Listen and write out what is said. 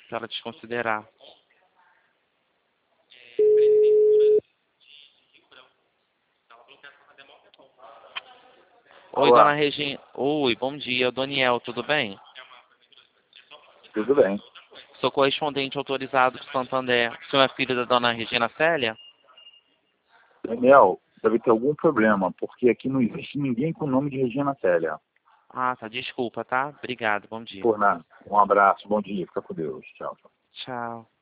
para ela desconsiderar. Oi, Olá. dona Regina. Oi, bom dia. Doniel, tudo bem? Tudo bem. Sou correspondente autorizado de Santander. O senhor é filho da dona Regina Célia? Daniel, deve ter algum problema, porque aqui não existe ninguém com o nome de Regina Célia. Ah, tá. Desculpa, tá? Obrigado. Bom dia. Por nada. Um abraço, bom dia, fica com Deus. Tchau. Tchau.